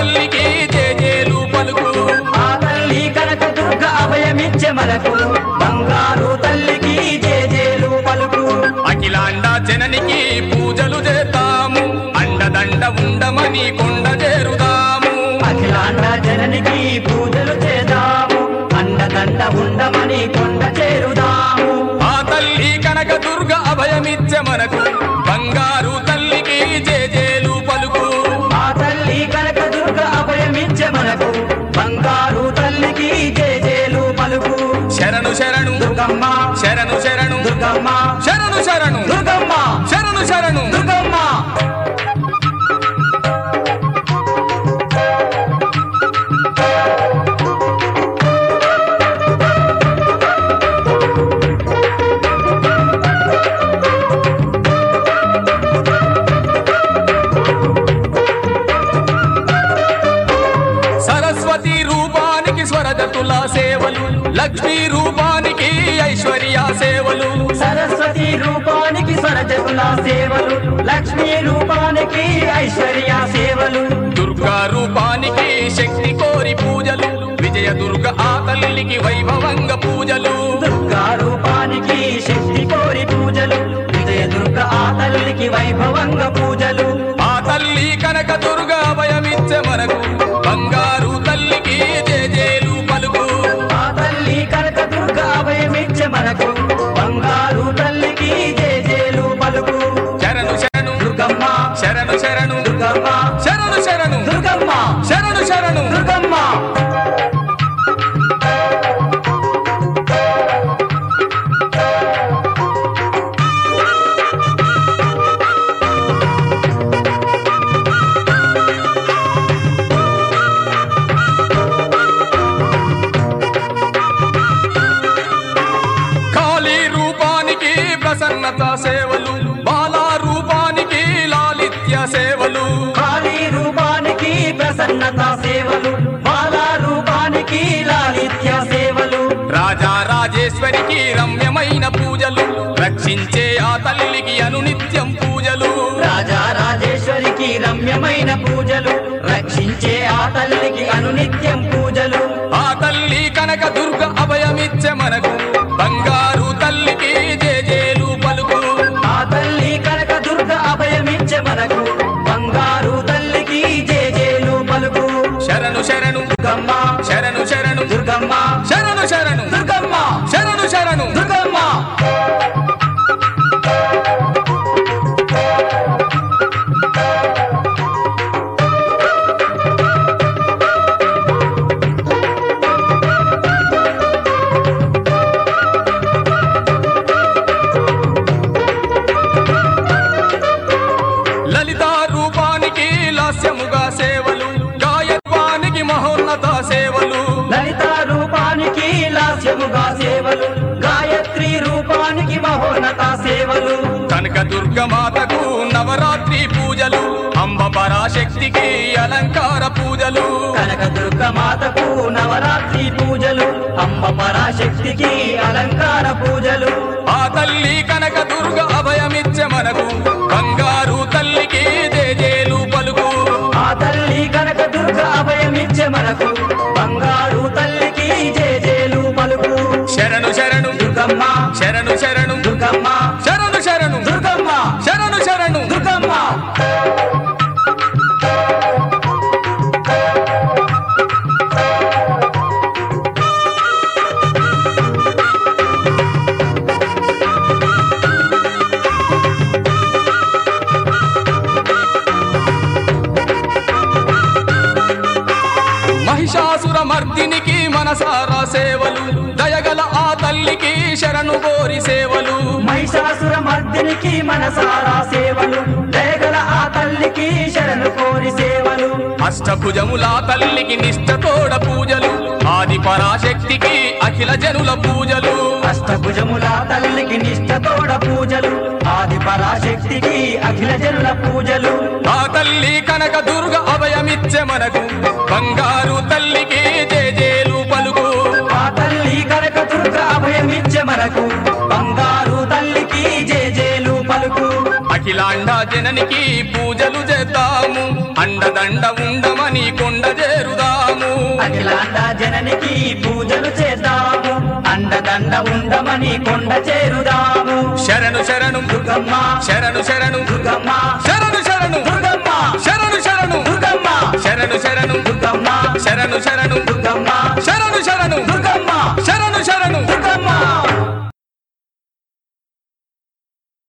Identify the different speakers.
Speaker 1: తల్లికి జేజేలు పలుకు
Speaker 2: ఆ తల్లి కనకదుర్గ అభయమిచ్చే మనకు బంగారు తల్లికి జేజేలు పలుకు
Speaker 1: అఖిలాండ జననికి పూజలు చేద్దాము అండదండ ఉండమని కొండ చేరుదాము
Speaker 2: అఖిలాండ జననికి పూజలు చేద్దాము అండదండ ఉండమని కొండ చేరుదాము
Speaker 1: ఆ తల్లి కనకదుర్గ అభయమిచ్చే మనకు బంగారు తల్లికి జేజేలు పలుకు
Speaker 2: ఆ తల్లి కనకదుర్గ అభయమిచ్చే మనకు బంగారు తల్లికి జేజేలు పలుకు
Speaker 1: శరణు శరణు
Speaker 2: దుర్గమ్మ
Speaker 1: శరణు శరణు
Speaker 2: దుర్గమ్మ
Speaker 1: శరణు శరణు
Speaker 2: దుర్గమ్మ
Speaker 1: శరణు శరణు
Speaker 2: దుర్గమ్మ
Speaker 1: సరస్వతి రూపానికి స్వరజతుల సేవలు లక్ష్మీ రూపానికి ఐశ్వర్య సేవలు
Speaker 2: సరస్వతి రూపానికి స్వరజతుల సేవలు లక్ష్మీ రూపానికి ఐశ్వర్య సేవలు
Speaker 1: దుర్గా రూపానికి శక్తి కోరి పూజలు విజయ దుర్గ ఆ తల్లికి వైభవంగ పూజలు
Speaker 2: దుర్గా రూపానికి శక్తి కోరి పూజలు విజయ దుర్గ ఆ తల్లికి వైభవంగ పూజలు
Speaker 1: ఆ తల్లి కనక దుర్గ అభయమిచ్చే మనకు బంగారు తల్లికి జేజేలు పలుకు
Speaker 2: ఆ తల్లి కనక దుర్గ అభయమిచ్చే మనకు బంగారు తల్లికి జేజేలు పలుకు
Speaker 1: శరణు శరణు
Speaker 2: దుర్గమ్మ
Speaker 1: శరణు శరణు
Speaker 2: దుర్గమ్మ
Speaker 1: శరణు శరణు
Speaker 2: దుర్గమ్మ
Speaker 1: శరణు శరణు
Speaker 2: దుర్గమ్మ
Speaker 1: కాళీ రూపానికి ప్రసన్నత సేవలు బాలా రూపానికి లాలిత్య సేవలు
Speaker 2: కాళీ రూపానికి ప్రసన్నత సేవలు బాలా రూపానికి లాలిత్య సేవలు
Speaker 1: రాజా రాజేశ్వరికి రమ్యమైన పూజలు రక్షించే ఆ తల్లికి అనునిత్యం పూజలు
Speaker 2: రాజా రాజేశ్వరికి రమ్యమైన పూజలు రక్షించే ఆ తల్లికి అనునిత్యం పూజలు
Speaker 1: ఆ తల్లి కనక దుర్గ అభయమిచ్చే మనకు బంగారు తల్లికి జేజేలు పలుకు
Speaker 2: ఆ తల్లి కనక దుర్గ అభయమిచ్చే మనకు బంగారు తల్లికి జేజేలు పలుకు
Speaker 1: శరణు శరణు
Speaker 2: దుర్గమ్మ
Speaker 1: శరణు శరణు
Speaker 2: దుర్గమ్మ
Speaker 1: శరణు శరణు
Speaker 2: దుర్గమ్మ
Speaker 1: శరణు శరణు
Speaker 2: దుర్గమ్మ
Speaker 1: లలిత రూపానికి లాస్యముగా సేవలు గాయత్వానికి మహోన్నత సేవలు
Speaker 2: లలిత రూపానికి లాస్యముగా సేవలు గాయత్రి రూపానికి మహోన్నత సేవలు
Speaker 1: కనక దుర్గ మాతకు నవరాత్రి పూజలు అంబ పరాశక్తికి అలంకార పూజలు
Speaker 2: కనక దుర్గ మాతకు నవరాత్రి పూజలు అమ్మ పరాశక్తికి అలంకార పూజలు
Speaker 1: ఆ తల్లి కనక దుర్గ అభయమిచ్చే మనకు బంగారు తల్లికి జేజేలు పలుకు
Speaker 2: ఆ తల్లి కనక దుర్గ అభయమిచ్చే మనకు బంగారు తల్లికి జేజేలు పలుకు
Speaker 1: శరణు శరణు
Speaker 2: దుర్గమ్మ
Speaker 1: శరణు శరణు
Speaker 2: దుర్గమ్మ
Speaker 1: శరణు శరణు
Speaker 2: దుర్గమ్మ
Speaker 1: శరణు శరణు
Speaker 2: దుర్గమ్మ
Speaker 1: మహిషాసుర మర్దినికి మనసారా సేవలు దయగల ఆ తల్లికి శరణు కోరి సేవలు
Speaker 2: మహిషాసుర మర్దినికి మనసారా సేవలు దయగల ఆ తల్లికి శరణు కోరి సేవలు
Speaker 1: అష్టభుజముల తల్లికి నిష్ఠతోడ పూజలు ఆది పరాశక్తికి అఖిల జనుల పూజలు
Speaker 2: అష్టభుజముల తల్లికి నిష్ఠతోడ పూజలు ఆది పరాశక్తికి అఖిల జనుల పూజలు
Speaker 1: ఆ తల్లి కనక దుర్గ అభయమిచ్చే మనకు బంగారు తల్లికి జేజేలు పలుకు
Speaker 2: ఆ తల్లి కనక దుర్గ అభయమిచ్చే మనకు బంగారు తల్లికి జేజేలు పలుకు
Speaker 1: అఖిల అఖిలాండ జననికి పూజలు చేద్దాము అండదండ ఉండమని కొండ చేరుదాము
Speaker 2: అఖిలాండ జననికి పూజలు చేద్దాము అండదండ ఉండమని కొండ చేరుదాము
Speaker 1: శరణు శరణు
Speaker 2: దుర్గమ్మ
Speaker 1: శరణు శరణు
Speaker 2: దుర్గమ్మ
Speaker 1: శరణు శరణు
Speaker 2: దుర్గమ్మ
Speaker 1: శరణు శరణు
Speaker 2: దుర్గమ్మ
Speaker 1: శరణు శరణు
Speaker 2: దుర్గమ్మ
Speaker 1: శరణు శరణు